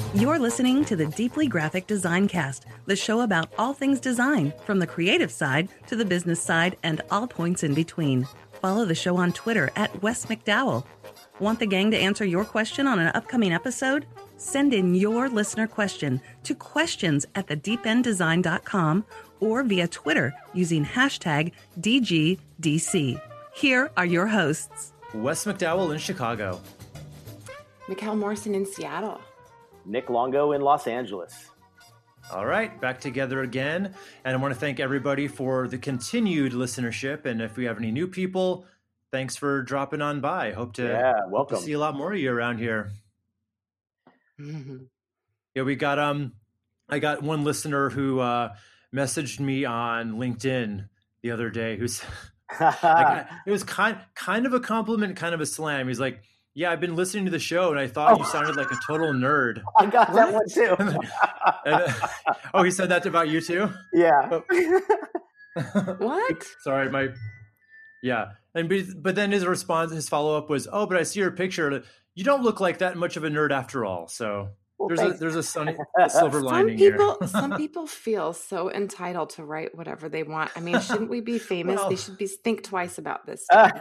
You're listening to the Deeply Graphic Design Cast, the show about all things design, from the creative side to the business side and all points in between. Follow the show on Twitter at Wes McDowell. Want the gang to answer your question on an upcoming episode? Send in your listener question to questions@thedeependdesign.com or via Twitter using hashtag DGDC. Here are your hosts. Wes McDowell in Chicago. Mikkel Morrison in Seattle. Nick Longo in Los Angeles. All right, back together again. And I want to thank everybody for the continued listenership. And if we have any new people, thanks for dropping on by. Hope to see a lot more of you around here. Mm-hmm. Yeah, we got I got one listener who messaged me on LinkedIn the other day who's like, it was kind of a compliment, kind of a slam. He's like, "Yeah, I've been listening to the show and I thought you sounded like a total nerd." I got that one too. Oh, he said that about you too? Yeah. What? Sorry, yeah. But then his response, his follow-up was, "Oh, but I see your picture. You don't look like that much of a nerd after all." So there's a silver lining here. Some people feel so entitled to write whatever they want. I mean, shouldn't we be famous? They should think twice about this stuff.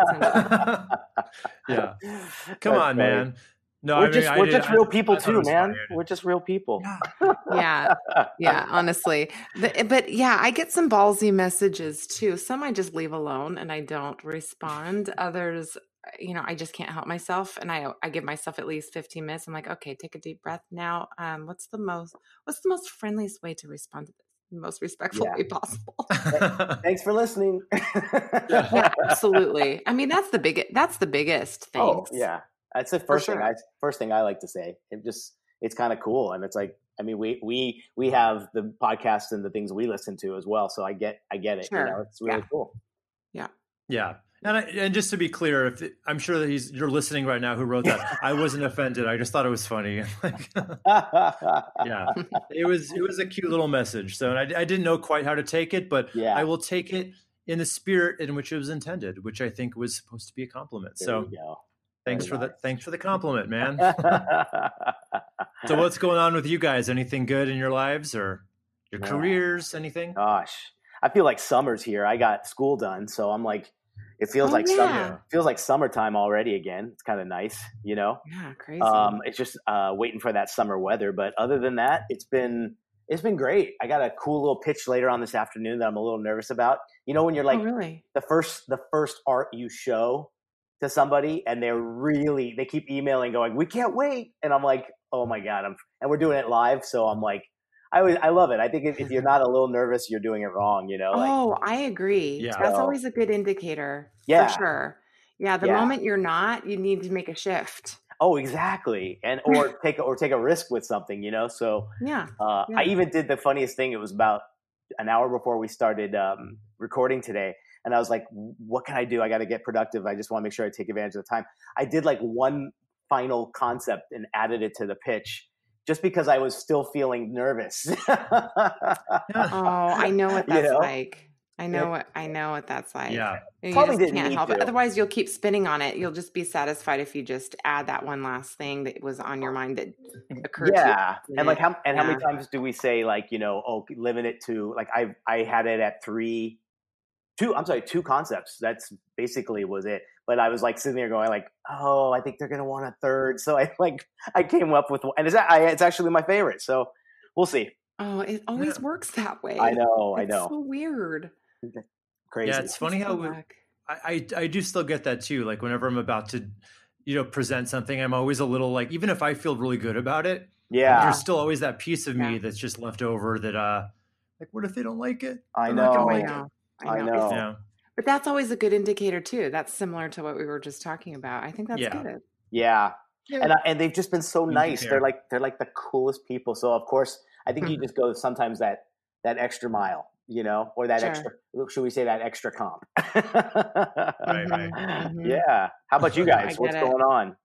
Yeah. Come on, man. No, we're just real people too, man. We're just real people. Yeah, honestly. But yeah, I get some ballsy messages too. Some I just leave alone and I don't respond. Others, I just can't help myself, and I give myself at least 15 minutes. I'm like, okay, take a deep breath now. What's the most friendliest way to respond to this? The most respectful way possible. Thanks for listening. Yeah, absolutely. I mean, that's the biggest. Thanks. Oh, yeah. That's the first thing I like to say. It's kind of cool, and it's like, I mean, we have the podcast and the things we listen to as well, so I get it. Sure. It's really cool. Yeah. Yeah. And just to be clear, I'm sure that you're listening right now who wrote that. I wasn't offended. I just thought it was funny. Yeah, it was a cute little message. So I didn't know quite how to take it, but I will take it in the spirit in which it was intended, which I think was supposed to be a compliment. There so thanks for the compliment, man. So So what's going on with you guys? Anything good in your lives or your careers? Anything? Gosh, I feel like summer's here. I got school done, so I'm like, it feels like summer. Feels like summertime already again. It's kind of nice, Yeah, crazy. It's just waiting for that summer weather. But other than that, it's been great. I got a cool little pitch later on this afternoon that I'm a little nervous about. When you're like the first art you show to somebody and they keep emailing going, "We can't wait," and I'm like, oh my god, and we're doing it live, so I'm like, I love it. I think if you're not a little nervous, you're doing it wrong, I agree. Yeah. That's always a good indicator. Yeah. For sure. Yeah. The moment you're not, you need to make a shift. Oh, exactly. And or take a risk with something, So I even did the funniest thing. It was about an hour before we started recording today, and I was like, "What can I do? I got to get productive. I just want to make sure I take advantage of the time." I did like one final concept and added it to the pitch, just because I was still feeling nervous. I know what that's like. I know what that's like. Yeah. You Probably just didn't can't need help to. it. Otherwise, you'll keep spinning on it. You'll just be satisfied if you just add that one last thing that was on your mind that occurred to you. Yeah. And like how many times do we say like, limit it to like I had it at two concepts. That's basically was it. But I was like sitting there going like, oh, I think they're going to want a third. So I came up with one, and it's actually my favorite. So we'll see. Oh, it always works that way. I know. It's so weird. Crazy. Yeah, it's funny how I do still get that too. Like whenever I'm about to, present something, I'm always a little like, even if I feel really good about it, there's still always that piece of me that's just left over that, like, what if they don't like it? I know. I know. Yeah. But that's always a good indicator too. That's similar to what we were just talking about. I think that's good. Yeah. And they've just been so nice. They're like the coolest people. So of course, I think you just go sometimes that extra mile, or that extra, should we say that extra comp? Right. Mm-hmm. Yeah. How about you guys? What's going on?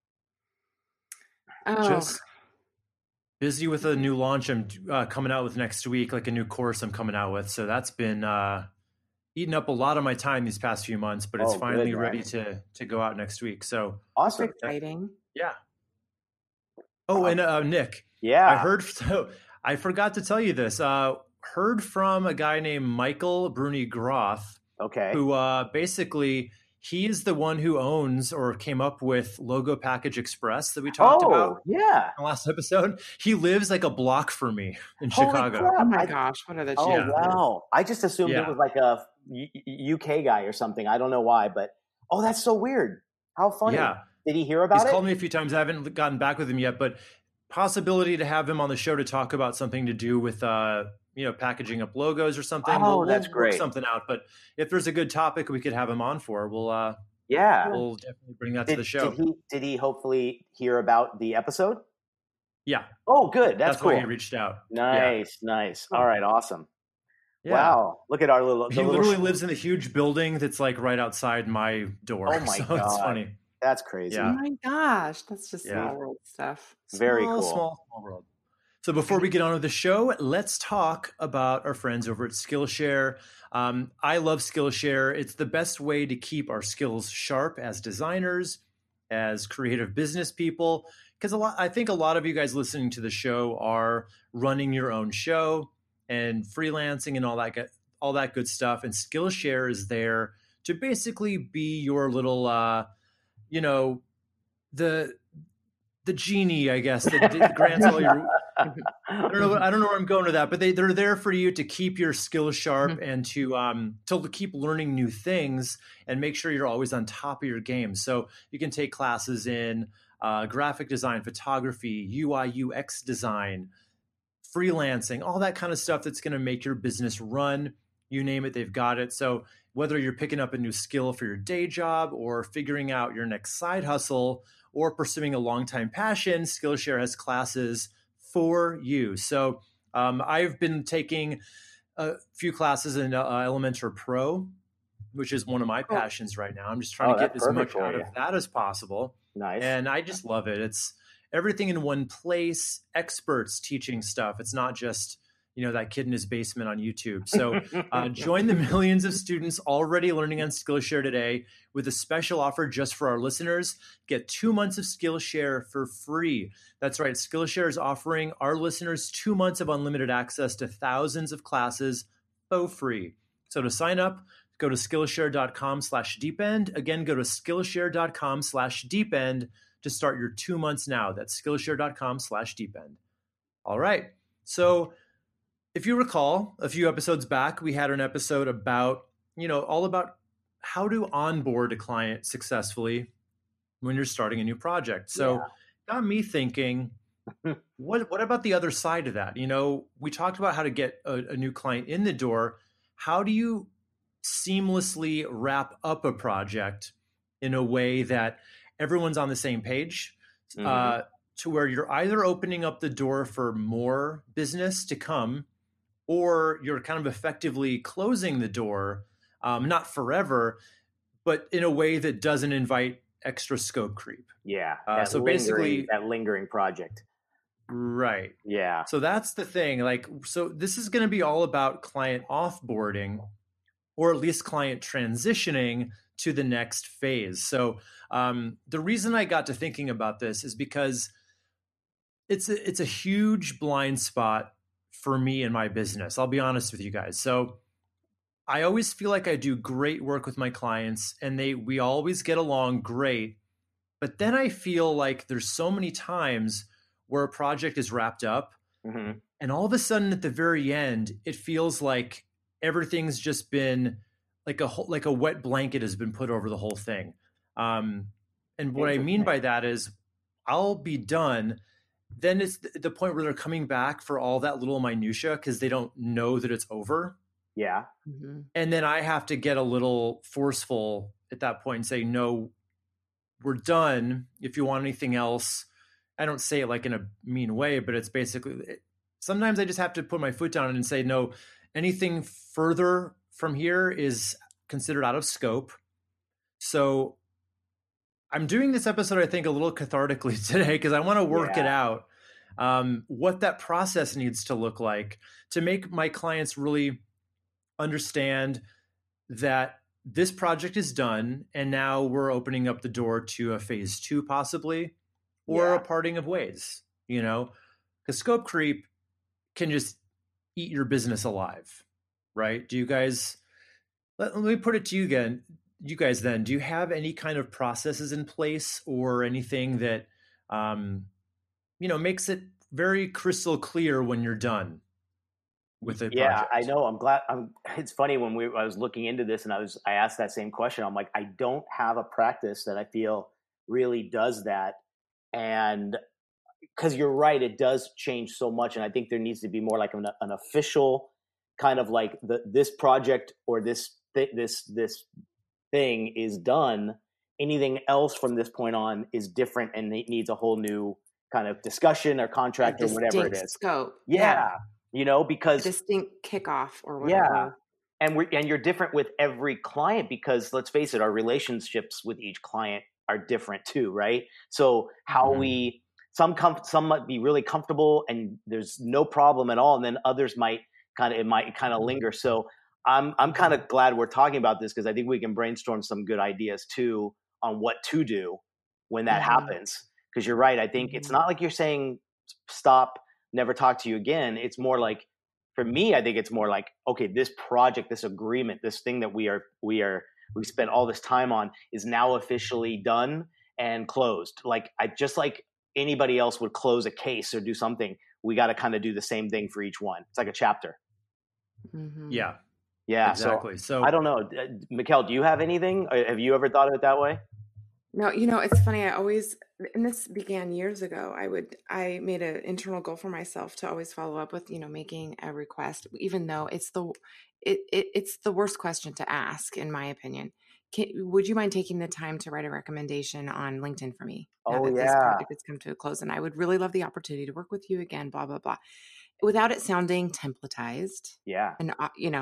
Oh. Just busy with a new launch I'm coming out with next week, like a new course I'm coming out with. So that's been eaten up a lot of my time these past few months, but it's finally ready to go out next week. So awesome. That's exciting. Yeah. Oh, and Nick. Yeah. I forgot to tell you this. Heard from a guy named Michael Bruni Groth. Okay. Who basically he is the one who owns or came up with Logo Package Express that we talked about. Yeah. In the last episode. He lives like a block from me in Holy Chicago. Crap. Oh my gosh, what are the chances? Oh wow. I just assumed it was like a UK guy or something. I don't know why, but that's so weird. How funny. Yeah. Did he hear about it? He's called me a few times. I haven't gotten back with him yet, but possibility to have him on the show to talk about something to do with packaging up logos or something. That's great. Work something out. But if there's a good topic we could have him on for, we'll definitely bring that to the show. Did he hopefully hear about the episode? Yeah. Oh, good. That's cool. Why he reached out. Nice. All right. Awesome. Yeah. Wow. Look at our little. He literally lives in a huge building that's like right outside my door. Oh my God. It's funny. That's crazy. Yeah. Oh my gosh. That's just small world stuff. Very cool. Small world. So before we get on with the show, let's talk about our friends over at Skillshare. I love Skillshare. It's the best way to keep our skills sharp as designers, as creative business people, because I think a lot of you guys listening to the show are running your own show and freelancing and all that good stuff. And Skillshare is there to basically be your little, the genie, I guess, that grants all your. I don't know where I'm going with that, but they're there for you to keep your skills sharp and to keep learning new things and make sure you're always on top of your game. So you can take classes in graphic design, photography, UI, UX design, freelancing, all that kind of stuff that's going to make your business run. You name it, they've got it. So whether you're picking up a new skill for your day job or figuring out your next side hustle or pursuing a longtime passion, Skillshare has classes for you. So I've been taking a few classes in Elementor Pro, which is one of my passions right now. I'm just trying to get as much out of that as possible. Nice. And I just love it. It's everything in one place, experts teaching stuff. It's not just, that kid in his basement on YouTube. So join the millions of students already learning on Skillshare today with a special offer just for our listeners. Get 2 months of Skillshare for free. That's right. Skillshare is offering our listeners 2 months of unlimited access to thousands of classes for free. So to sign up, go to Skillshare.com/deepend. Again, go to Skillshare.com/deepend to start your 2 months now. That's Skillshare.com/deepend. All right. So if you recall, a few episodes back, we had an episode about, all about how to onboard a client successfully when you're starting a new project. So got me thinking, what about the other side of that? We talked about how to get a new client in the door. How do you seamlessly wrap up a project in a way that everyone's on the same page, to where you're either opening up the door for more business to come, or you're kind of effectively closing the door, not forever, but in a way that doesn't invite extra scope creep. Yeah. Basically that lingering project. Right. Yeah. So that's the thing. So this is going to be all about client offboarding, or at least client transitioning to the next phase. So the reason I got to thinking about this is because it's a huge blind spot for me in my business. I'll be honest with you guys. So I always feel like I do great work with my clients and we always get along great. But then I feel like there's so many times where a project is wrapped up and all of a sudden at the very end, it feels like everything's just been like a wet blanket has been put over the whole thing. And what I mean by that is I'll be done. Then it's the point where they're coming back for all that little minutia because they don't know that it's over. Yeah. And then I have to get a little forceful at that point and say, no, we're done. If you want anything else, I don't say it like in a mean way, but it's basically, sometimes I just have to put my foot down and say, no, anything further from here is considered out of scope. So I'm doing this episode, I think, a little cathartically today because I want to work it out, what that process needs to look like to make my clients really understand that this project is done and now we're opening up the door to a phase 2 possibly, or a parting of ways. because scope creep can just eat your business alive, right? Do you guys, let me put it to you again, you guys then, do you have any kind of processes in place or anything that, makes it very crystal clear when you're done with a project? I know. I'm glad. It's funny when I was looking into this and I asked that same question. I'm like, I don't have a practice that I feel really does that. And because you're right, it does change so much. And I think there needs to be more like an official kind of like this project or this thing is done. Anything else from this point on is different and it needs a whole new kind of discussion or contract or whatever it is. Scope. Yeah. Because a distinct kickoff or whatever. Yeah. And you're different with every client because let's face it, our relationships with each client are different too, right? So how some might be really comfortable and there's no problem at all, and then others might kind of linger. So I'm kind of glad we're talking about this because I think we can brainstorm some good ideas too on what to do when that happens. Because you're right, I think it's not like you're saying stop, never talk to you again. It's more like, for me, I think it's more like, okay, this project, this agreement, this thing that we spent all this time on is now officially done and closed. Like just like anybody else would close a case or do something, we got to kind of do the same thing for each one. It's like a chapter. Yeah, exactly. So I don't know, Mikkel, do you have anything? Have you ever thought of it that way? No, it's funny. I always, and this began years ago, I made an internal goal for myself to always follow up with, making a request, even though it's the worst question to ask, in my opinion. Would you mind taking the time to write a recommendation on LinkedIn for me? Now that this project has come to a close, and I would really love the opportunity to work with you again, blah, blah, blah, without it sounding templatized. Yeah. And,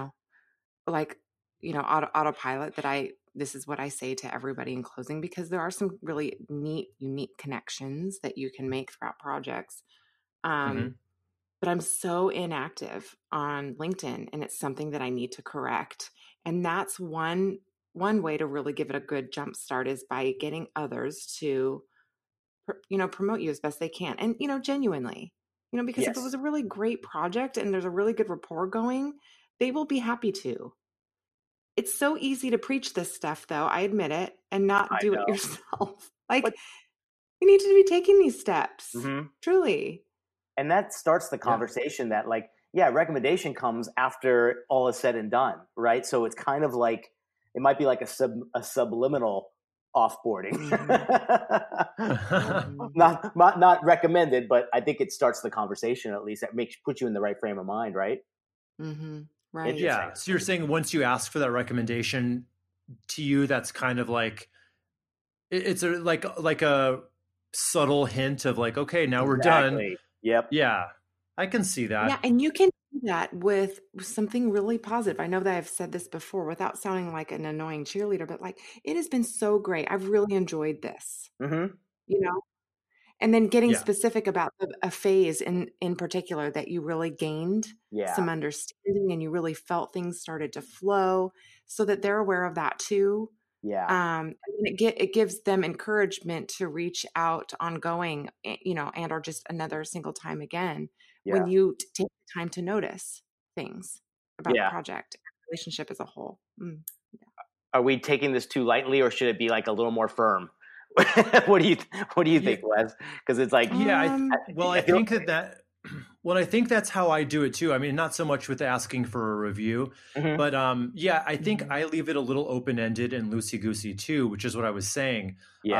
autopilot that this is what I say to everybody in closing, because there are some really neat, unique connections that you can make throughout projects. But I'm so inactive on LinkedIn, and it's something that I need to correct. And that's one way to really give it a good jump start is by getting others to, promote you as best they can. And, genuinely, because if it was a really great project and there's a really good rapport going, they will be happy to. It's so easy to preach this stuff, though, I admit it, and not do it yourself. You need to be taking these steps, truly. And that starts the conversation that, recommendation comes after all is said and done, right? So it's kind of like, it might be like a subliminal offboarding. Not recommended, but I think it starts the conversation, at least. That puts you in the right frame of mind, right? Right. Yeah. So you're saying once you ask for that recommendation, to you, that's kind of like, it's like a subtle hint of like, okay, now we're done. Yep. Yeah. I can see that. Yeah. And you can do that with something really positive. I know that I've said this before without sounding like an annoying cheerleader, but it has been so great. I've really enjoyed this, and then getting specific about a phase in particular that you really gained some understanding and you really felt things started to flow, so that they're aware of that too. Yeah. And it gives them encouragement to reach out ongoing, and or just another single time again when you take the time to notice things about the project, relationship as a whole. Are we taking this too lightly, or should it be like a little more firm? What do you think, Wes? Because it's like, I think that's how I do it too. I mean, not so much with asking for a review, but I think I leave it a little open-ended and loosey-goosey too, which is what I was saying.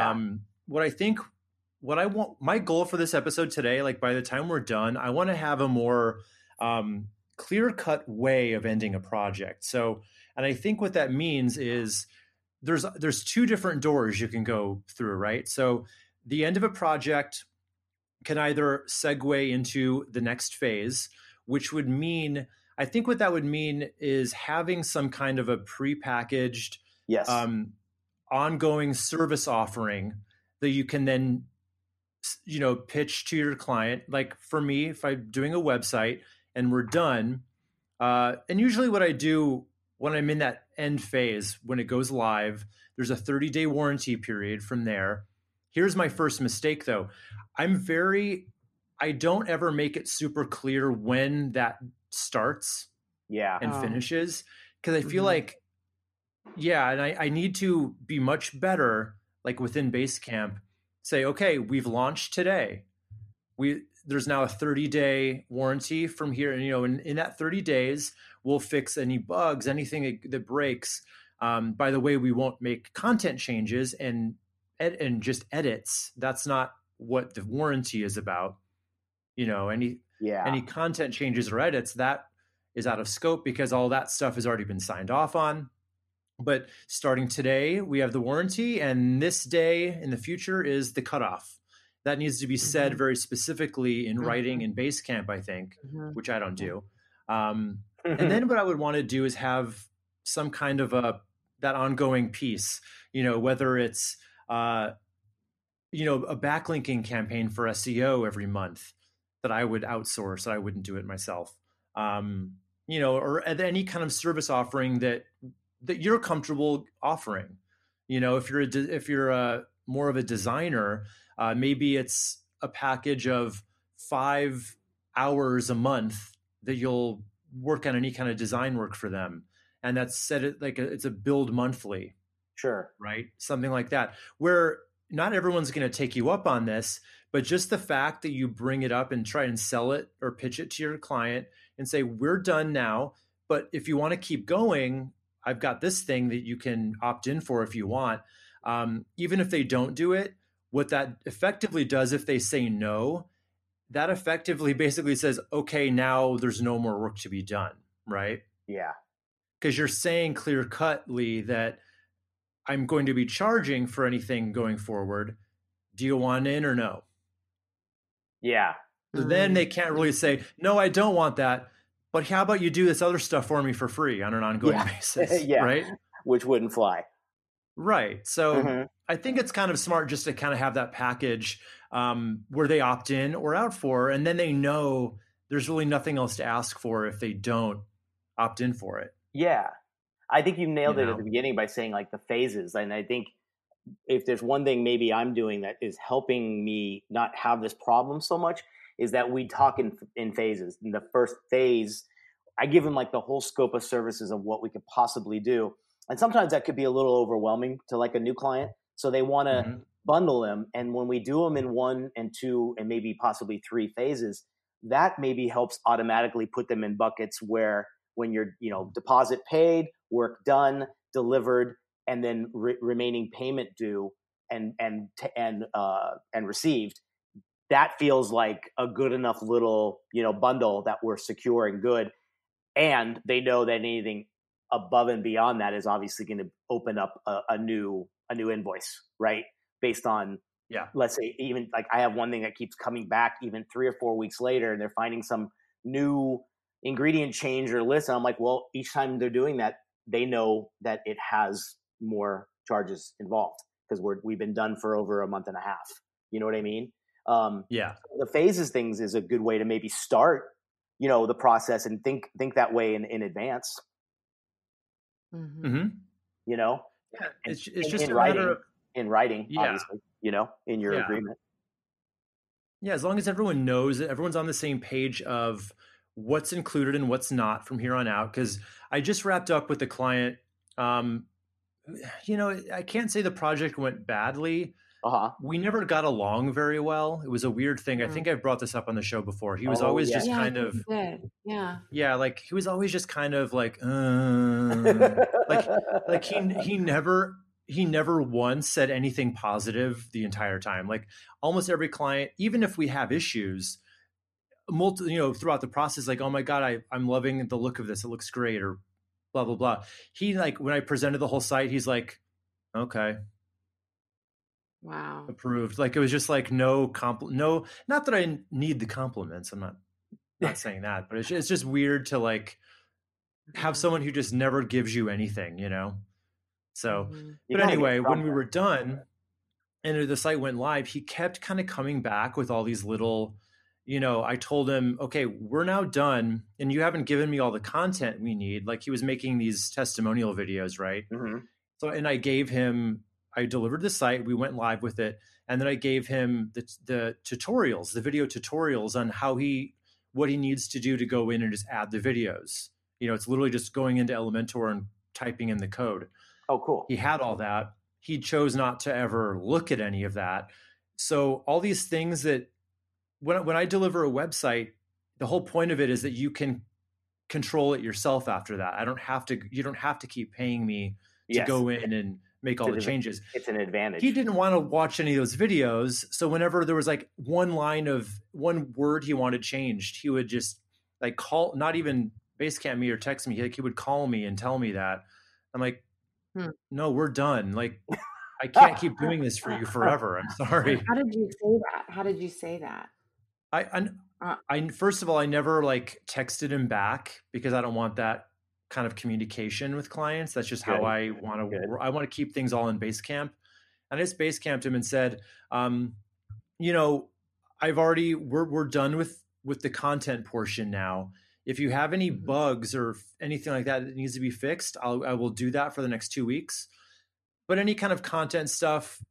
What I want, my goal for this episode today, like by the time we're done, I want to have a more clear-cut way of ending a project. So, and I think what that means is there's two different doors you can go through, right? So the end of a project can either segue into the next phase, which would mean, I think what that would mean is having some kind of a prepackaged ongoing service offering that you can then, pitch to your client. Like for me, if I'm doing a website and we're done, and usually what I do when I'm in that end phase, when it goes live, there's a 30-day warranty period from there. Here's my first mistake though. I don't ever make it super clear when that starts and finishes, because I feel like, and I need to be much better, like within Basecamp, say, okay, we've launched today. There's now a 30-day warranty from here. And, in that 30 days, we'll fix any bugs, anything that breaks. By the way, we won't make content changes and just edits. That's not what the warranty is about. Any content changes or edits, that is out of scope because all that stuff has already been signed off on. But starting today, we have the warranty, and this day in the future is the cutoff. That needs to be said very specifically in writing in Basecamp, I think, which I don't do. And then what I would want to do is have some kind of that ongoing piece, whether it's, a backlinking campaign for SEO every month that I would outsource, that I wouldn't do it myself. Or any kind of service offering that you're comfortable offering. If you're more of a designer, maybe it's a package of 5 hours a month that you'll work on any kind of design work for them. And that's set it like it's a build monthly. Sure. Right. Something like that, where not everyone's going to take you up on this, but just the fact that you bring it up and try and sell it or pitch it to your client and say, we're done now, but if you want to keep going, I've got this thing that you can opt in for if you want. Even if they don't do it, what that effectively does, if they say no, that effectively basically says, okay, now there's no more work to be done, right? Yeah. Because you're saying clear-cutly that I'm going to be charging for anything going forward. Do you want in or no? Yeah. So then they can't really say, no, I don't want that. But how about you do this other stuff for me for free on an ongoing basis, right? Which wouldn't fly. Right. So I think it's kind of smart just to kind of have that package where they opt in or out for, and then they know there's really nothing else to ask for if they don't opt in for it. Yeah. I think you nailed it at the beginning by saying like the phases. And I think if there's one thing maybe I'm doing that is helping me not have this problem so much, is that we talk in phases. In the first phase, I give them like the whole scope of services of what we could possibly do. And sometimes that could be a little overwhelming to like a new client. So they want to bundle them. And when we do them in 1 and 2 and maybe possibly 3 phases, that maybe helps automatically put them in buckets where when you're, deposit paid, work done, delivered, and then remaining payment due and received, that feels like a good enough little, bundle that we're secure and good. And they know that anything above and beyond that is obviously going to open up a new invoice, right? Based on, let's say, even like I have one thing that keeps coming back even 3 or 4 weeks later, and they're finding some new ingredient change or list. And I'm like, well, each time they're doing that, they know that it has more charges involved because we've been done for over a month and a half. You know what I mean? The phases things is a good way to maybe start, the process and think that way in advance. It's just in a writing, matter of obviously, in your agreement. Yeah, as long as everyone knows that everyone's on the same page of what's included and what's not from here on out. Because I just wrapped up with a client. I can't say the project went badly. We never got along very well. It was a weird thing. I think I've brought this up on the show before. He was always just kind of, like he was always just kind of like he never once said anything positive the entire time. Like almost every client, even if we have issues, throughout the process, like, oh my God, I'm loving the look of this. It looks great, or blah, blah, blah. He when I presented the whole site, he's like, okay. Wow. Approved. Like it was just like no, not that I need the compliments. I'm not saying that, but it's just weird to like have someone who just never gives you anything, So, but anyway, when we were done and the site went live, he kept kind of coming back with all these little, I told him, okay, we're now done and you haven't given me all the content we need. Like he was making these testimonial videos, right? So, and I delivered the site, we went live with it. And then I gave him the tutorials, the video tutorials on what he needs to do to go in and just add the videos. It's literally just going into Elementor and typing in the code. Oh, cool. He had all that. He chose not to ever look at any of that. So all these things that when I deliver a website, the whole point of it is that you can control it yourself after that. You don't have to keep paying me to go in and make all the changes. It's an advantage. He didn't want to watch any of those videos. So whenever there was like one word he wanted changed, he would just like call, not even Basecamp me or text me. Like he would call me and tell me that. I'm like, no, we're done. Like I can't keep doing this for you forever. I'm sorry. How did you say that? I first of all, I never like texted him back because I don't want that kind of communication with clients. That's just how I want to. I want to keep things all in Basecamp. And I just Basecamped him and said, we're done with the content portion now. If you have any bugs or anything like that needs to be fixed, I will do that for the next 2 weeks. But any kind of content stuff,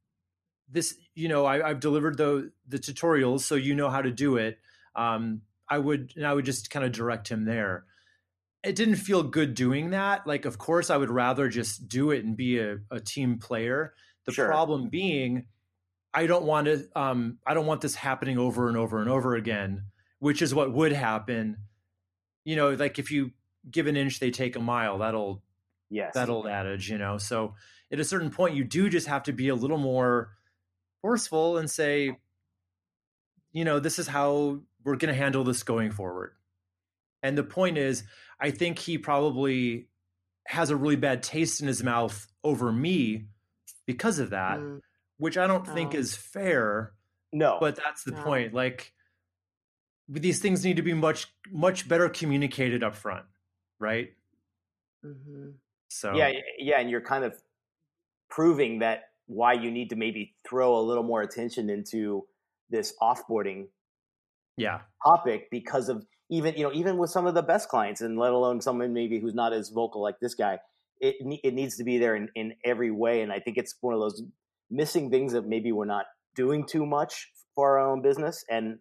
I've delivered the tutorials, so you know how to do it. I would just kind of direct him there. It didn't feel good doing that. Like, of course, I would rather just do it and be a team player. The problem being, I don't want this happening over and over and over again, which is what would happen. Like if you give an inch, they take a mile. That old adage, So at a certain point, you do just have to be a little more forceful and say, this is how we're going to handle this going forward. And the point is, I think he probably has a really bad taste in his mouth over me because of that, which I don't think is fair. No. But that's the point. Like, these things need to be much, much better communicated up front, right? Mm-hmm. So yeah, and you're kind of proving that why you need to maybe throw a little more attention into this offboarding topic, because of even with some of the best clients, and let alone someone maybe who's not as vocal like this guy, it needs to be there in every way. And I think it's one of those missing things that maybe we're not doing too much for our own business. And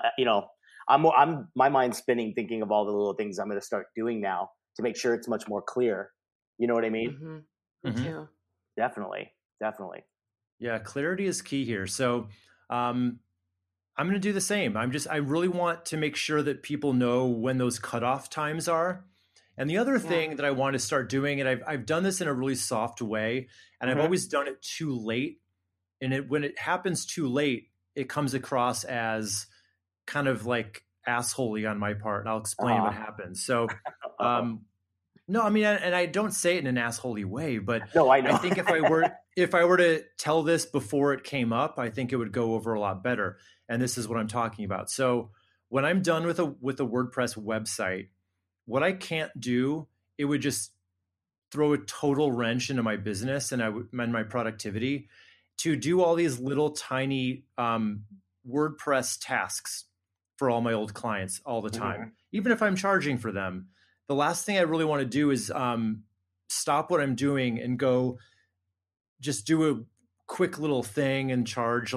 I'm my mind's spinning thinking of all the little things I'm going to start doing now to make sure it's much more clear. You know what I mean? Mm-hmm. Me too. Definitely. Yeah, clarity is key here. So I'm going to do the same. I really want to make sure that people know when those cutoff times are. And the other thing that I want to start doing, and I've done this in a really soft way, and I've always done it too late. And when it happens too late, it comes across as kind of like assholey on my part. And I'll explain what happens. So, no, I mean, and I don't say it in an assholey way, but no, I know. I think if I were to tell this before it came up, I think it would go over a lot better. And this is what I'm talking about. So when I'm done with a WordPress website, what I can't do, it would just throw a total wrench into my business and my productivity, to do all these little tiny WordPress tasks for all my old clients all the time, even if I'm charging for them. The last thing I really want to do is stop what I'm doing and go just do a quick little thing and charge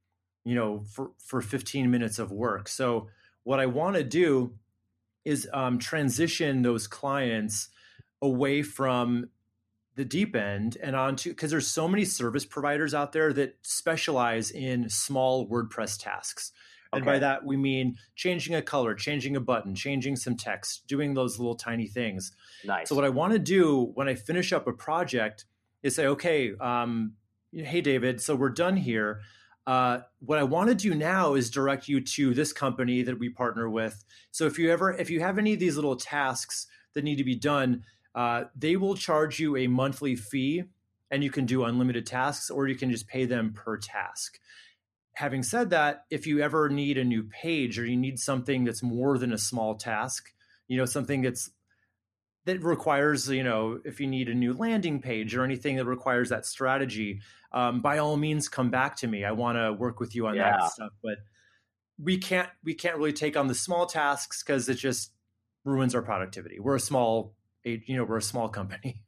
for 15 minutes of work. So what I want to do is transition those clients away from the deep end and onto, because there's so many service providers out there that specialize in small WordPress tasks. And by that, we mean changing a color, changing a button, changing some text, doing those little tiny things. Nice. So what I want to do when I finish up a project is say, okay, hey, David, so we're done here. What I want to do now is direct you to this company that we partner with. So if you have any of these little tasks that need to be done, they will charge you a monthly fee, and you can do unlimited tasks, or you can just pay them per task. Having said that, if you ever need a new page, or you need something that's more than a small task, something that requires, if you need a new landing page or anything that requires that strategy, by all means, come back to me. I want to work with you on that stuff. But we can't really take on the small tasks because it just ruins our productivity. We're a small company.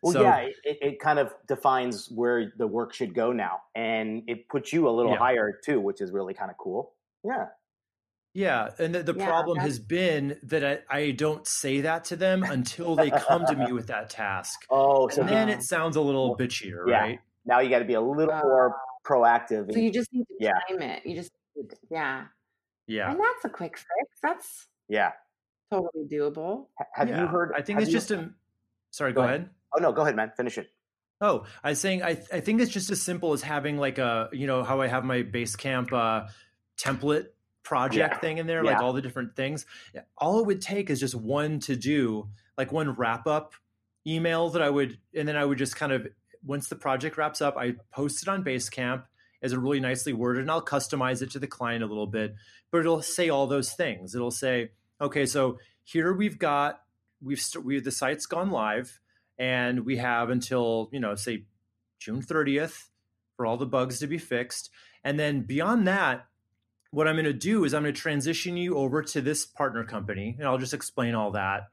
Well, yeah, it kind of defines where the work should go now, and it puts you a little higher too, which is really kind of cool. Yeah. Yeah. And the problem has been that I don't say that to them until they come to me with that task. Oh, so then it sounds a little bitchier, right? Now you got to be a little more proactive. So you just need to time it. You just, Yeah. And that's a quick fix. That's totally doable. Have you heard? I think it's just sorry, go ahead. Oh, no, go ahead, man. Finish it. Oh, I was saying, I think it's just as simple as having like a, how I have my Basecamp template project thing in there, like all the different things. All it would take is just one to do, like one wrap up email and then I would just kind of, once the project wraps up, I post it on Basecamp as a really nicely worded, and I'll customize it to the client a little bit, but it'll say all those things. It'll say, okay, so here the site's gone live, and we have until, say June 30th for all the bugs to be fixed. And then beyond that, what I'm going to do is I'm going to transition you over to this partner company, and I'll just explain all that,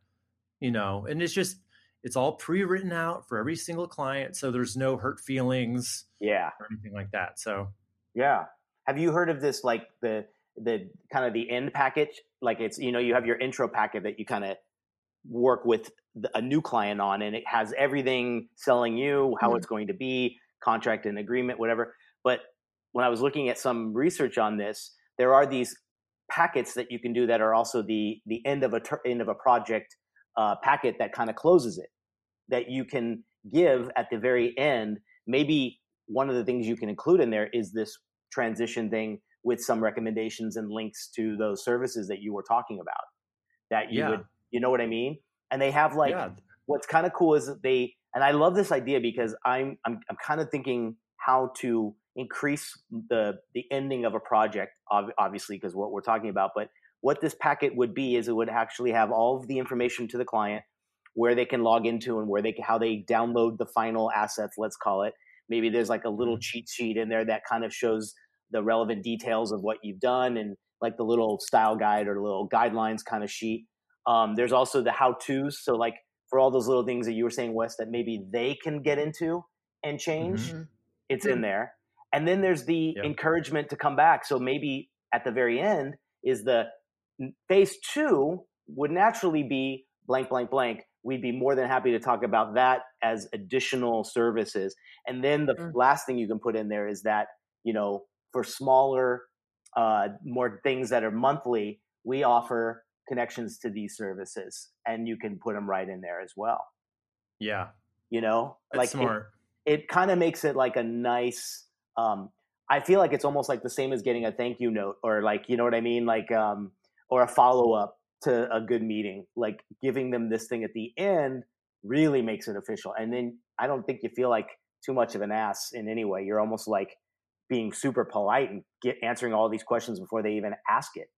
and it's all pre-written out for every single client. So there's no hurt feelings or anything like that. So, have you heard of this, like the kind of the end package? Like it's, you have your intro packet that you kind of work with a new client on, and it has everything selling you, how it's going to be, contract and agreement, whatever. But when I was looking at some research on this, there are these packets that you can do that are also the end of a project packet that kind of closes it, that you can give at the very end. Maybe one of the things you can include in there is this transition thing with some recommendations and links to those services that you were talking about, that you would, you know what I mean? And they have what's kind of cool is that and I love this idea because I'm kind of thinking how to increase the ending of a project, obviously, because what we're talking about. But what this packet would be is it would actually have all of the information to the client, where they can log into and how they download the final assets, let's call it. Maybe there's like a little cheat sheet in there that kind of shows the relevant details of what you've done, and like the little style guide or little guidelines kind of sheet. There's also the how-tos. So like for all those little things that you were saying, Wes, that maybe they can get into and change, it's in there. And then there's the encouragement to come back. So maybe at the very end is the phase 2 would naturally be blank, blank, blank. We'd be more than happy to talk about that as additional services. And then the last thing you can put in there is that, for smaller, more things that are monthly, we offer connections to these services, and you can put them right in there as well. Yeah. That's like smart. It kind of makes it like a nice, I feel like it's almost like the same as getting a thank you note, or like, you know what I mean? Like, or a follow-up to a good meeting, like giving them this thing at the end really makes it official. And then I don't think you feel like too much of an ass in any way. You're almost like being super polite and answering all these questions before they even ask it,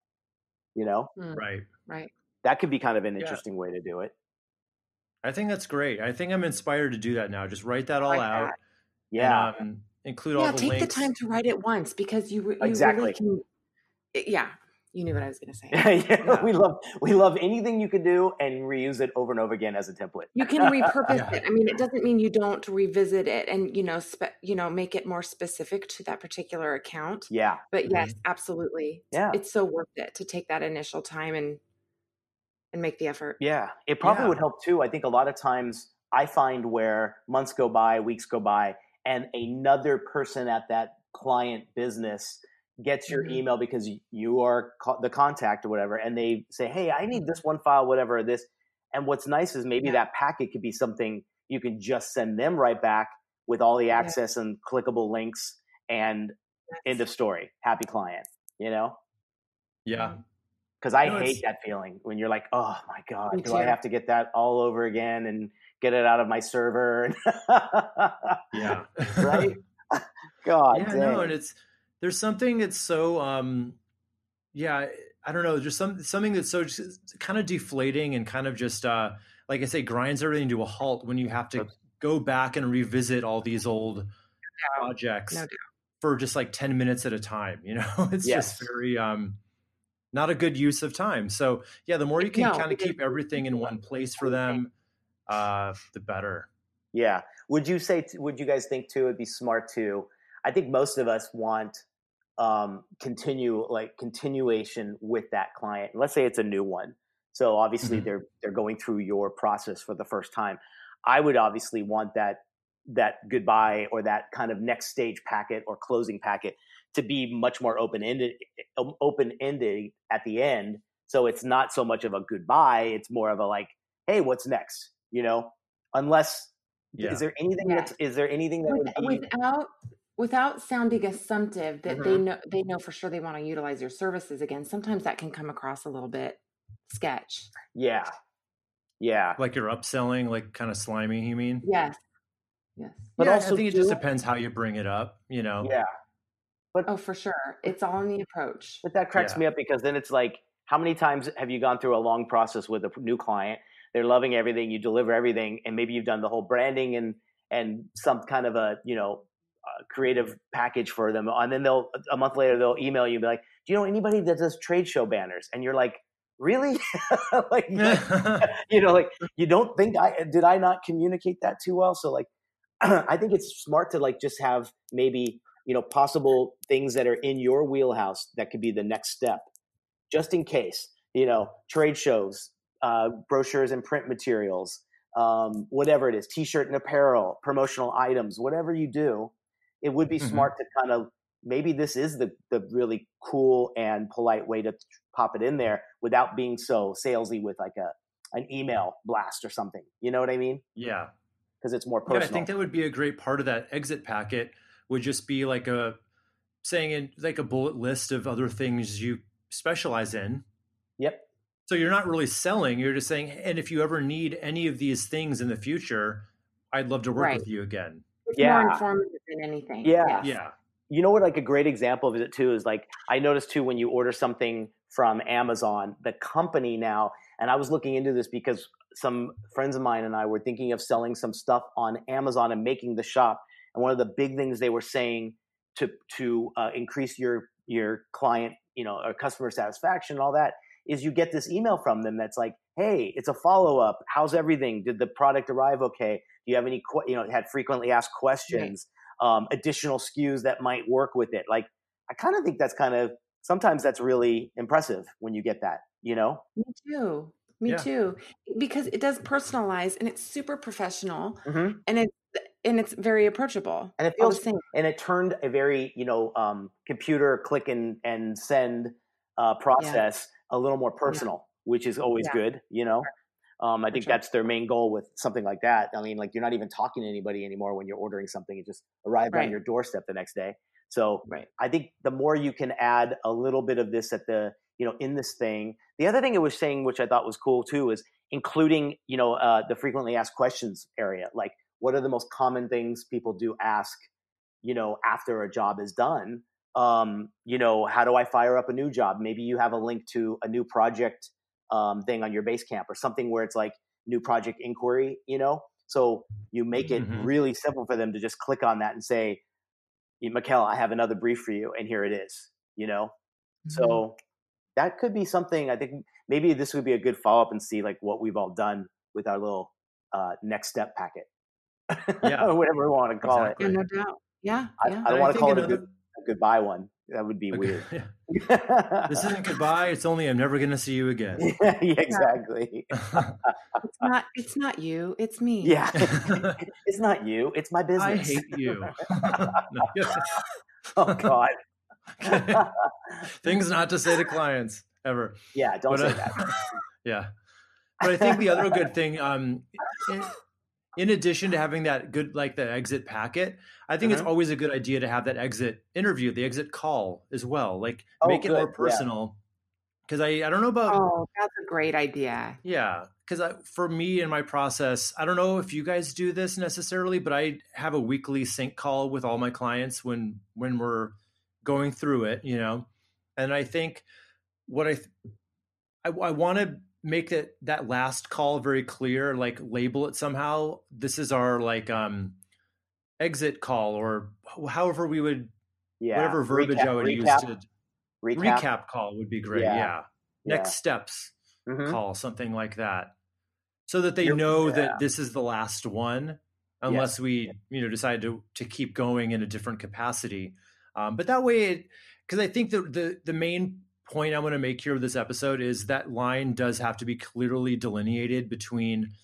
Right. That could be kind of an interesting way to do it. I think that's great. I think I'm inspired to do that now. Just write that all out. Yeah. And, include all the take links. the time to write it once, because you exactly really can. Yeah. You knew what I was going to say. We love anything you could do and reuse it over and over again as a template. You can repurpose it. I mean, it doesn't mean you don't revisit it and make it more specific to that particular account. Yeah. But yes, absolutely. Yeah. It's so worth it to take that initial time and make the effort. Yeah. It probably would help too. I think a lot of times I find where months go by, weeks go by, and another person at that client business gets your email because you are the contact or whatever, and they say, hey, I need this one file, whatever this. And what's nice is maybe that packet could be something you can just send them right back with all the access and clickable links, and end of story, happy client, Yeah. Because I hate that feeling when you're like, oh my God, do I have to get that all over again and get it out of my server? Yeah. Right? God. Yeah, dang. no, and there's something that's so, I don't know, just something that's so just kind of deflating and kind of just, like I say, grinds everything to a halt when you have to go back and revisit all these old projects for just like 10 minutes at a time. It's just very, not a good use of time. So the more you can kind of keep everything in one place for them, the better. Yeah. Would you guys think too, it'd be smart to, I think most of us want continuation with that client. Let's say it's a new one. So obviously they're going through your process for the first time. I would obviously want that goodbye or that kind of next stage packet or closing packet to be much more open-ended at the end. So it's not so much of a goodbye. It's more of a like, hey, what's next? Unless, is there anything that would be without sounding assumptive that they know for sure they want to utilize your services again. Sometimes that can come across a little bit sketch. Yeah. Like you're upselling, like kind of slimy, you mean? Yes. But also I think it just depends how you bring it up, Yeah. But for sure. It's all in the approach. But that cracks me up because then it's like, how many times have you gone through a long process with a new client? They're loving everything, you deliver everything, and maybe you've done the whole branding and some kind of a, creative package for them. And then a month later, they'll email you and be like, do you know anybody that does trade show banners? And you're like, really? like, you don't think did I not communicate that too well? So like, I think it's smart to like just have maybe, possible things that are in your wheelhouse that could be the next step, just in case, trade shows, brochures and print materials, whatever it is, t-shirt and apparel, promotional items, whatever you do, it would be smart to kind of, maybe this is the really cool and polite way to pop it in there without being so salesy with like an email blast or something. You know what I mean? Yeah. Because it's more personal. Yeah, I think that would be a great part of that exit packet would just be like a bullet list of other things you specialize in. Yep. So you're not really selling, you're just saying, and if you ever need any of these things in the future, I'd love to work with you again. It's more informative than anything. Yeah. Yes. Yeah. You know what, like a great example of it too is like, I noticed too, when you order something from Amazon, the company now, and I was looking into this because some friends of mine and I were thinking of selling some stuff on Amazon and making the shop. And one of the big things they were saying to increase your client, or customer satisfaction and all that is you get this email from them that's like, hey, it's a follow-up. How's everything? Did the product arrive okay? Do you have any, had frequently asked questions, additional SKUs that might work with it? Like, I kind of think that's sometimes that's really impressive when you get that, Me too. Because it does personalize and it's super professional and it's very approachable. And it feels, and it turned a very, computer click and send process a little more personal, which is always good, I think that's their main goal with something like that. I mean, like you're not even talking to anybody anymore when you're ordering something. It just arrived on your doorstep the next day. So I think the more you can add a little bit of this at the, in this thing. The other thing it was saying, which I thought was cool too, is including, the frequently asked questions area. Like, what are the most common things people do ask, after a job is done? How do I fire up a new job? Maybe you have a link to a new project thing on your Basecamp or something where it's like new project inquiry, So you make it really simple for them to just click on that and say, Mikkel, I have another brief for you, and here it is, So that could be something. I think maybe this would be a good follow-up and see like what we've all done with our little next step packet. Or whatever we want to call it. Yeah, no doubt. Yeah. I don't want to call it a goodbye one. That would be weird. This isn't goodbye. It's only I'm never going to see you again. Yeah, exactly. It's not you. It's me. Yeah. It's not you. It's my business. I hate you. Oh God. Things not to say to clients ever. Yeah, don't say that. Yeah. But I think the other good thing, in addition to having that good, like the exit packet, I think it's always a good idea to have that exit interview, the exit call as well. Like make it more personal. Because I don't know about. Oh, that's a great idea. Yeah. Because for me in my process, I don't know if you guys do this necessarily, but I have a weekly sync call with all my clients when we're going through it, and I think what I want to make that last call very clear, like label it somehow. This is our like exit call, or however we would, whatever verbiage I would use to recap call would be great. Yeah. Next steps call, something like that, so that they know that this is the last one. unless we, decide to keep going in a different capacity. But that way, because I think the main point I want to make here with this episode is that line does have to be clearly delineated between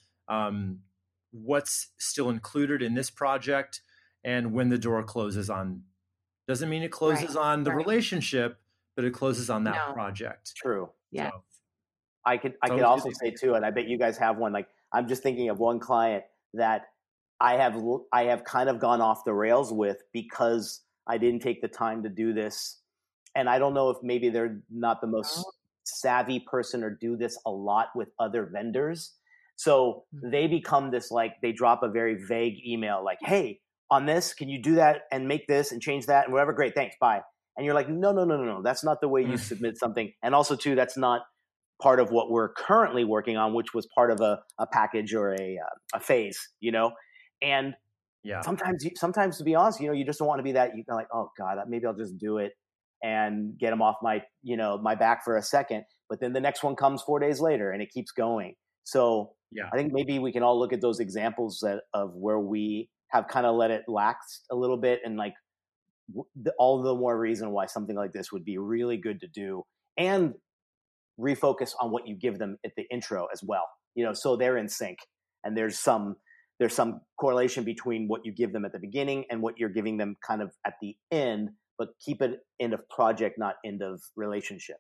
what's still included in this project and when the door closes on. Doesn't mean it closes on the relationship, but it closes on that project. True. Yeah. So, I could also say too, and I bet you guys have one. Like, I'm just thinking of one client that I have kind of gone off the rails with because I didn't take the time to do this. And I don't know if maybe they're not the most savvy person or do this a lot with other vendors. So they become this, like, they drop a very vague email like, hey, on this, can you do that and make this and change that and whatever? Great, thanks, bye. And you're like, no. That's not the way you submit something. And also too, that's not part of what we're currently working on, which was part of a package or a phase, And sometimes to be honest, you just don't want to be that. You're like, oh God, maybe I'll just do it and get them off my, my back for a second. But then the next one comes 4 days later and it keeps going. So I think maybe we can all look at those examples of where we have kind of let it lax a little bit, and like all the more reason why something like this would be really good to do, and refocus on what you give them at the intro as well, so they're in sync, and there's some correlation between what you give them at the beginning and what you're giving them kind of at the end, but keep it end of project, not end of relationship,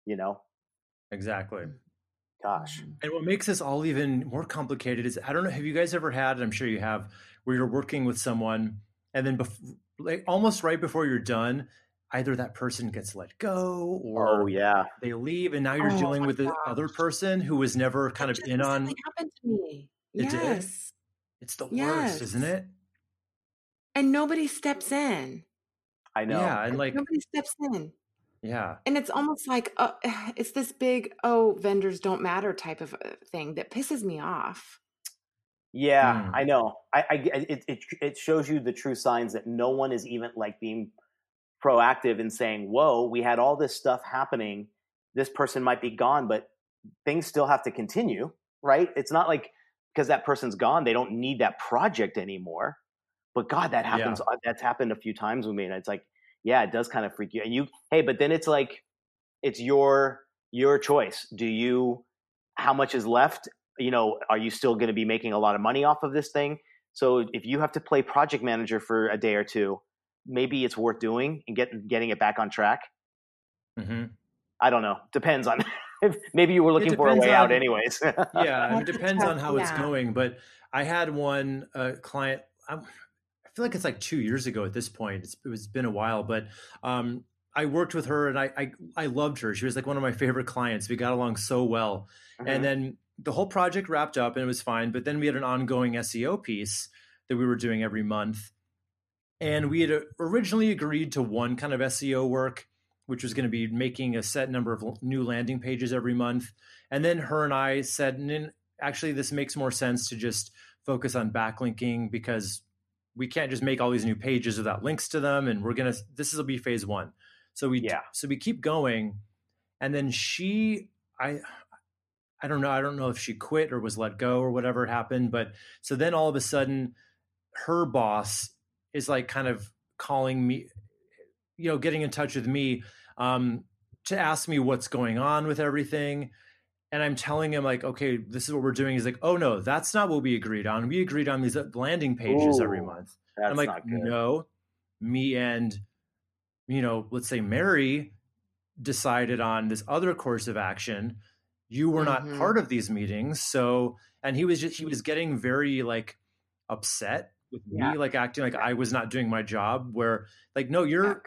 Exactly. Gosh. And what makes this all even more complicated is, I don't know, have you guys ever had, and I'm sure you have, where you're working with someone and then almost right before you're done, either that person gets let go or they leave, and now you're dealing with the other person who was never kind of in on. It happened to me. It did? It's the worst, isn't it? And nobody steps in. I know. Yeah, and like nobody steps in. Yeah. And it's almost like it's this big, vendors don't matter type of thing that pisses me off. Yeah, I know. It shows you the true signs that no one is even like being proactive in saying, whoa, we had all this stuff happening. This person might be gone, but things still have to continue, right? It's not like because that person's gone, they don't need that project anymore. But God, that happens. Yeah. That's happened a few times with me. And it's like, yeah, it does kind of freak you. And but then it's like, it's your choice. How much is left? Are you still going to be making a lot of money off of this thing? So if you have to play project manager for a day or two, maybe it's worth doing and getting it back on track. Mm-hmm. I don't know. Depends on maybe you were looking for a way out anyways. Yeah. It depends on how it's going. But I had one client, I feel like it's like 2 years ago at this point. It's been a while, but I worked with her and I loved her. She was like one of my favorite clients. We got along so well. Mm-hmm. And then the whole project wrapped up and it was fine. But then we had an ongoing SEO piece that we were doing every month. And we had originally agreed to one kind of SEO work, which was going to be making a set number of new landing pages every month. And then her and I said, actually, this makes more sense to just focus on backlinking because we can't just make all these new pages without links to them. And this will be phase one. So we keep going. And then I don't know. I don't know if she quit or was let go or whatever happened. But so then all of a sudden her boss is like kind of calling me, getting in touch with me to ask me what's going on with everything. And I'm telling him like, okay, this is what we're doing. He's like, oh no, that's not what we agreed on. We agreed on these landing pages every month. I'm like, no, me and, let's say Mary decided on this other course of action. You were not part of these meetings. So, and he was getting very like upset with me, like acting like I was not doing my job, where like, no, your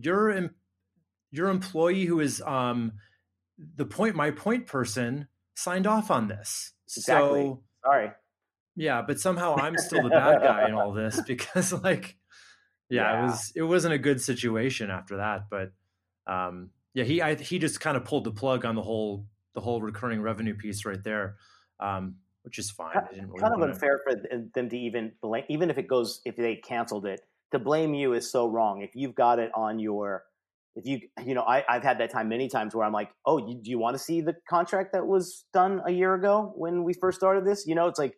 employee who is my point person signed off on this. Exactly. So sorry. Yeah. But somehow I'm still the bad guy in all this because like, it wasn't a good situation after that. But he just kind of pulled the plug on the whole recurring revenue piece right there. Which is fine. Kind of unfair for them to even blame, even if they canceled it, to blame you is so wrong. If you've got it on I've had that time many times where I'm like, oh, do you want to see the contract that was done a year ago when we first started this? It's like,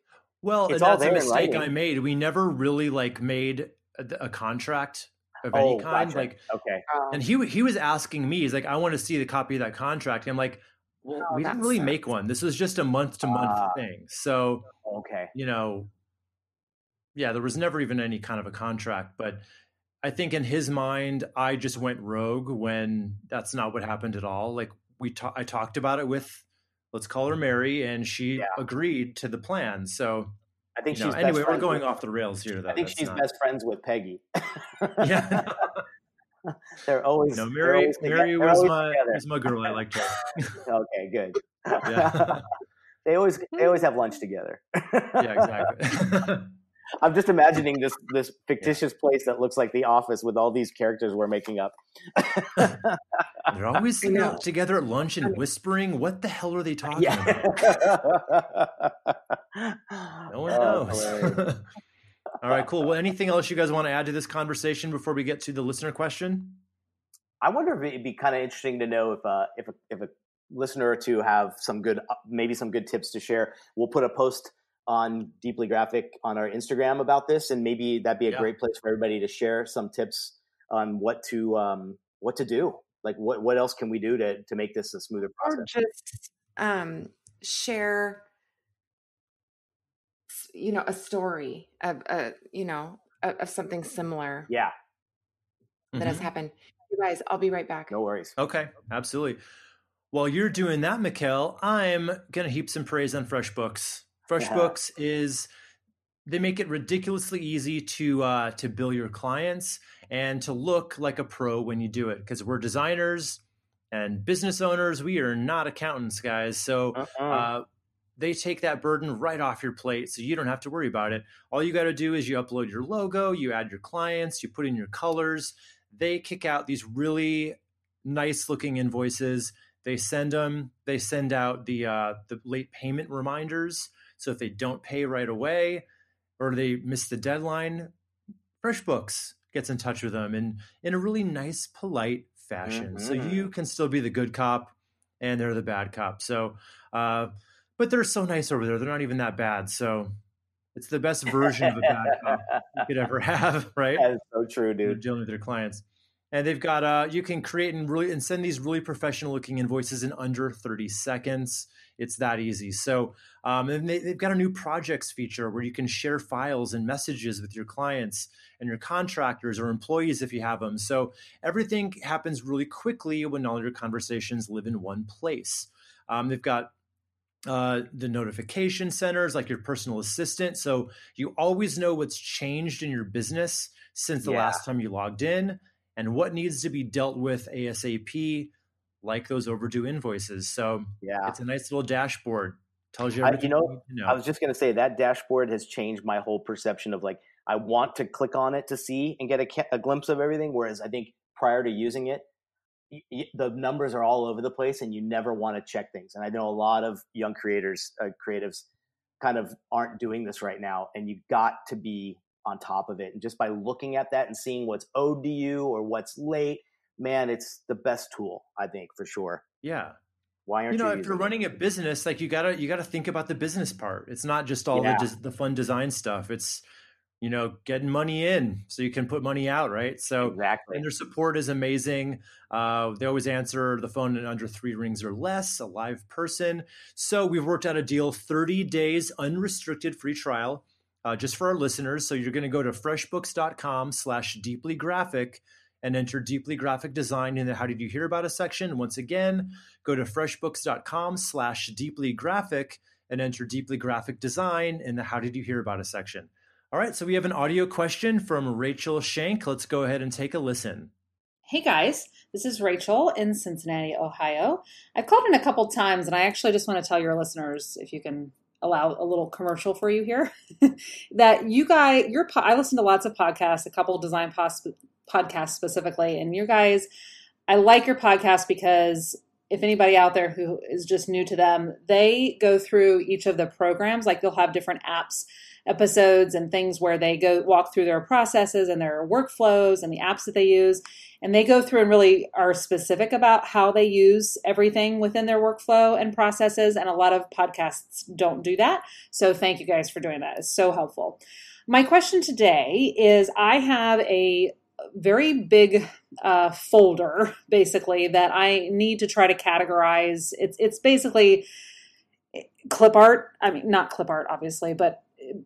Well, and that's a mistake I made. We never really like made a contract of any kind. Gotcha. Like, okay. And he was asking me, he's like, I want to see the copy of that contract. And I'm like, well, we didn't really make one. This was just a month to month thing. So, okay. Yeah, there was never even any kind of a contract, but I think in his mind, I just went rogue when that's not what happened at all. Like I talked about it with, let's call her Mary, and she agreed to the plan. So I think she's anyway, we're going off the rails here. Though. I think she's best friends with Peggy. Yeah. They're always Mary was my girl. I liked her. Okay, good. Yeah. They always have lunch together. Yeah, exactly. I'm just imagining this fictitious place that looks like the office with all these characters we're making up. They're always together at lunch and whispering. What the hell are they talking about? No one knows. All right, cool. Well, anything else you guys want to add to this conversation before we get to the listener question? I wonder if it'd be kind of interesting to know if a listener or two have maybe some good tips to share. We'll put a post on Deeply Graphic on our Instagram about this, and maybe that'd be a great place for everybody to share some tips on what to do. Like what else can we do to make this a smoother process? Or just share, a story of of something similar. Yeah. That has happened. You guys, I'll be right back. No worries. Okay, absolutely. While you're doing that, Mikkel, I'm gonna heap some praise on FreshBooks. FreshBooks they make it ridiculously easy to bill your clients and to look like a pro when you do it, because we're designers and business owners. We are not accountants, guys. So they take that burden right off your plate, so you don't have to worry about it. All you got to do is you upload your logo, you add your clients, you put in your colors. They kick out these really nice looking invoices. They send them. They send out the late payment reminders. So if they don't pay right away or they miss the deadline, FreshBooks gets in touch with them in a really nice, polite fashion. So you can still be the good cop and they're the bad cop. So, but they're so nice over there. They're not even that bad. So it's the best version of a bad cop you could ever have, right? That is so true, dude. They're dealing with their clients. And they've got, you can create and send these really professional looking invoices in under 30 seconds. It's that easy. So and they've got a new projects feature where you can share files and messages with your clients and your contractors or employees if you have them. So everything happens really quickly when all your conversations live in one place. They've got the notification centers, like your personal assistant. So you always know what's changed in your business since the last time you logged in and what needs to be dealt with ASAP, like those overdue invoices. So it's a nice little dashboard. Tells you everything you need to know. I was just going to say that dashboard has changed my whole perception of like, I want to click on it to see and get a glimpse of everything. Whereas I think prior to using it, the numbers are all over the place and you never want to check things. And I know a lot of young creatives kind of aren't doing this right now. And you got to be on top of it. And just by looking at that and seeing what's owed to you or what's late, man, it's the best tool, I think, for sure. Yeah. Why aren't you if you're running a business, like you gotta think about the business part. It's not just all the fun design stuff. It's, getting money in so you can put money out, right? So exactly. And their support is amazing. They always answer the phone in under 3 rings or less, a live person. So we've worked out a deal, 30 days unrestricted free trial, just for our listeners. So you're going to go to freshbooks.com/deeplygraphic and enter Deeply Graphic Design in the How Did You Hear About Us section. Once again, go to freshbooks.com/deeplygraphic and enter Deeply Graphic Design in the How Did You Hear About Us section. All right, so we have an audio question from Rachel Shank. Let's go ahead and take a listen. Hey guys, this is Rachel in Cincinnati, Ohio. I've called in a couple times, and I actually just want to tell your listeners, if you can allow a little commercial for you here, that you guys, I listen to lots of podcasts, a couple of design podcasts specifically, and you guys, I like your podcast because if anybody out there who is just new to them, they go through each of the programs, like they'll have different apps, episodes and things where they go walk through their processes and their workflows and the apps that they use. And they go through and really are specific about how they use everything within their workflow and processes. And a lot of podcasts don't do that. So thank you guys for doing that. It's so helpful. My question today is, I have a very big folder, basically, that I need to try to categorize. It's basically clip art. I mean, not clip art, obviously, but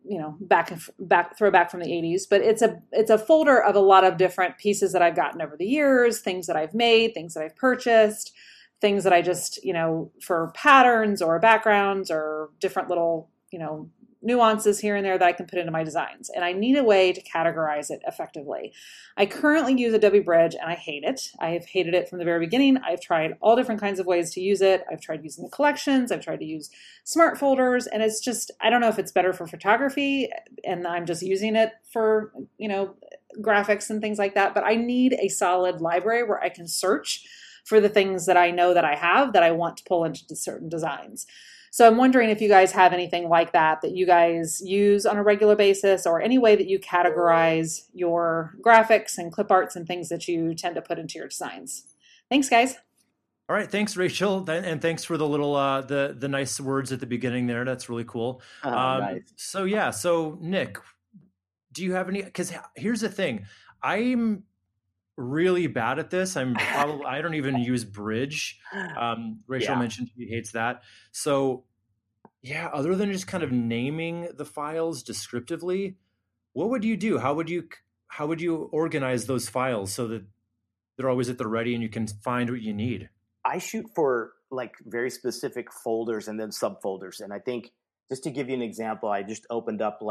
throwback from the 80s. But it's a folder of a lot of different pieces that I've gotten over the years, things that I've made, things that I've purchased, things that I just, for patterns or backgrounds or different little, nuances here and there that I can put into my designs. And I need a way to categorize it effectively. I currently use Adobe Bridge and I hate it. I have hated it from the very beginning. I've tried all different kinds of ways to use it. I've tried using the collections. I've tried to use smart folders. And it's just, I don't know if it's better for photography and I'm just using it for, graphics and things like that. But I need a solid library where I can search for the things that I know that I have that I want to pull into certain designs. So I'm wondering if you guys have anything like that you guys use on a regular basis, or any way that you categorize your graphics and clip arts and things that you tend to put into your designs. Thanks, guys. All right. Thanks, Rachel. And thanks for the little, the nice words at the beginning there. That's really cool. Nice. So Nick, do you have any, because here's the thing. I'm really bad at this. I don't even use Bridge. Rachel mentioned she hates that. So other than just kind of naming the files descriptively, what would you do? How would you organize those files so that they're always at the ready and you can find what you need? I shoot for like very specific folders and then subfolders. And I think, just to give you an example, I just opened up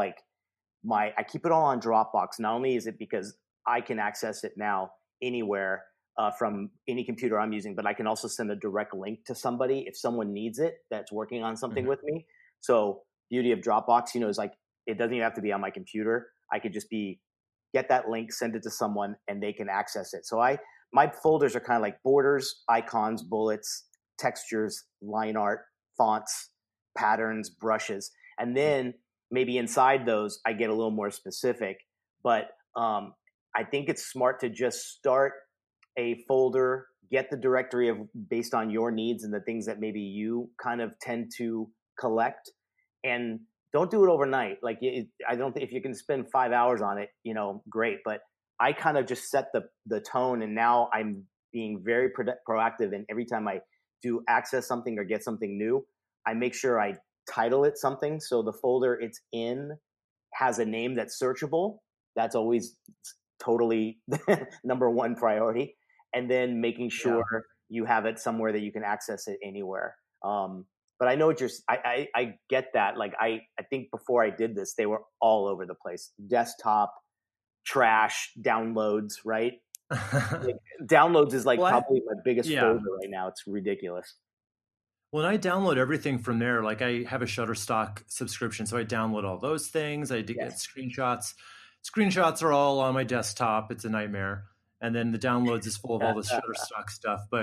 I keep it all on Dropbox. Not only is it because I can access it now anywhere from any computer I'm using, but I can also send a direct link to somebody if someone needs it that's working on something with me. So beauty of Dropbox, is like, it doesn't even have to be on my computer. I could just get that link, send it to someone, and they can access it. So my folders are kind of like borders, icons, bullets, textures, line art, fonts, patterns, brushes. And then maybe inside those, I get a little more specific, but I think it's smart to just start a folder, get the directory based on your needs and the things that maybe you kind of tend to collect, and don't do it overnight. Like, I don't think if you can spend 5 hours on it, great. But I kind of just set the tone, and now I'm being very proactive. And every time I do access something or get something new, I make sure I title it something. So the folder it's in has a name that's searchable. That's always totally number one priority. And then making sure you have it somewhere that you can access it anywhere. But I know what I get that. Like, I think before I did this, they were all over the place. Desktop, trash, downloads, right? Downloads is probably my biggest folder right now. It's ridiculous. Well, I download everything from there. Like, I have a Shutterstock subscription, so I download all those things. I get screenshots. Screenshots are all on my desktop. It's a nightmare. And then the downloads is full of all the Shutterstock stuff. But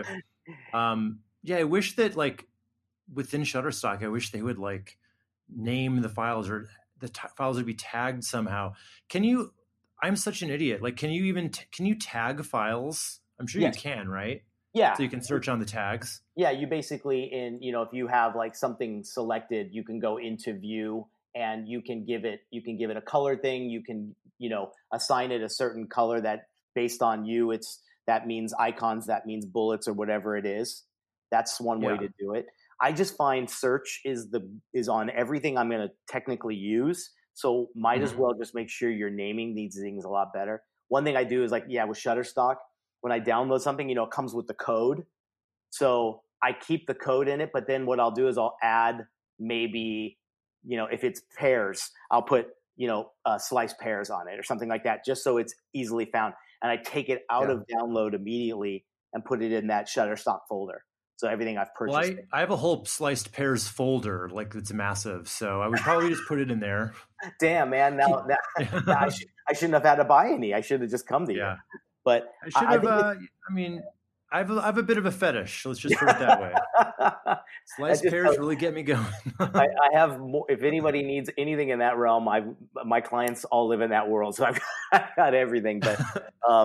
I wish that within Shutterstock, I wish they would name the files, or the files would be tagged somehow. I'm such an idiot. Can you tag files? I'm sure you can, right? Yeah. So you can search on the tags. Yeah. You basically if you have something selected, you can go into view and you can give it a color thing. You can, assign it a certain color that based on you, that means icons, that means bullets or whatever it is. That's one way to do it. I just find search is on everything I'm going to technically use. So might as well just make sure you're naming these things a lot better. One thing I do is with Shutterstock, when I download something, it comes with the code. So I keep the code in it, but then what I'll do is I'll add maybe, if it's pears, I'll put, sliced pears on it or something like that, just so it's easily found. And I take it out of download immediately and put it in that Shutterstock folder. So everything I've purchased. Well, I have a whole sliced pears folder, it's massive. So I would probably just put it in there. Damn, man. Now I shouldn't have had to buy any. I should have just come to you. But I should have. I have a bit of a fetish. Let's just put it that way. Sliced pears really get me going. I have more, if anybody needs anything in that realm, my clients all live in that world, so I've got everything. But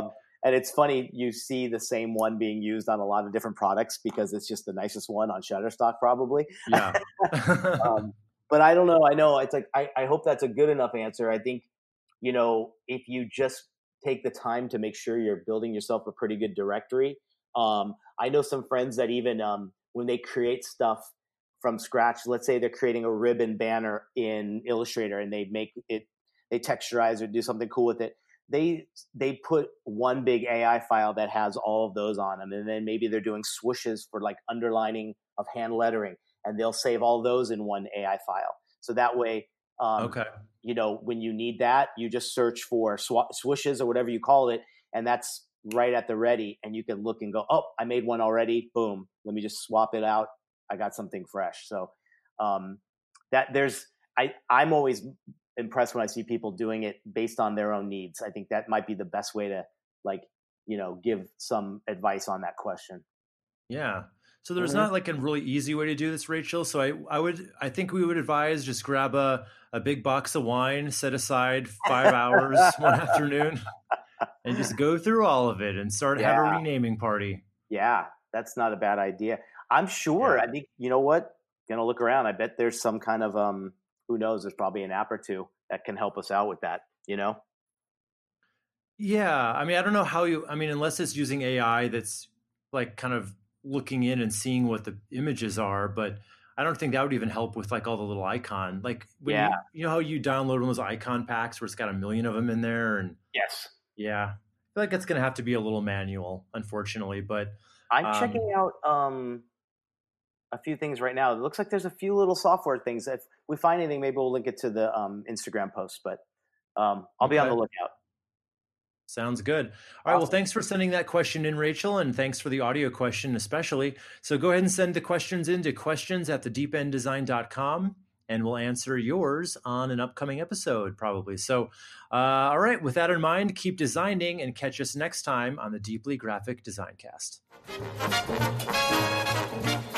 And it's funny, you see the same one being used on a lot of different products because it's just the nicest one on Shutterstock, probably. Yeah. But I don't know. I know it's like, I hope that's a good enough answer. I think, if you just take the time to make sure you're building yourself a pretty good directory. I know some friends that even when they create stuff from scratch, let's say they're creating a ribbon banner in Illustrator and they make it, they texturize or do something cool with it. They put one big AI file that has all of those on them. And then maybe they're doing swooshes for like underlining of hand lettering, and they'll save all those in one AI file. So that way, when you need that, you just search for swooshes or whatever you call it. And that's right at the ready. And you can look and go, oh, I made one already. Boom. Let me just swap it out. I got something fresh. So I'm always impressed when I see people doing it based on their own needs. I think that might be the best way to give some advice on that question. Yeah. So there's not like a really easy way to do this, Rachel. So I think we would advise just grab a big box of wine, set aside 5 hours one afternoon, and just go through all of it and have a renaming party. Yeah, that's not a bad idea. I'm sure. Yeah. I think, you know what? Gonna look around. I bet there's some kind of who knows? There's probably an app or two that can help us out with that. Yeah. I mean, I don't know how unless it's using AI that's like kind of looking in and seeing what the images are, but I don't think that would even help with like all the little icon. Like when you know how you download one of those icon packs where it's got 1 million of them in there, and yes, yeah, I feel like it's going to have to be a little manual, unfortunately. But I'm checking out a few things right now. It looks like there's a few little software things. If we find anything, maybe we'll link it to the Instagram post. But I'll be on the lookout. Sounds good. All right. Well, thanks for sending that question in, Rachel, and thanks for the audio question especially. So go ahead and send the questions in to questions@thedeependdesign.com, and we'll answer yours on an upcoming episode probably. So, all right. With that in mind, keep designing and catch us next time on the Deeply Graphic Design Cast.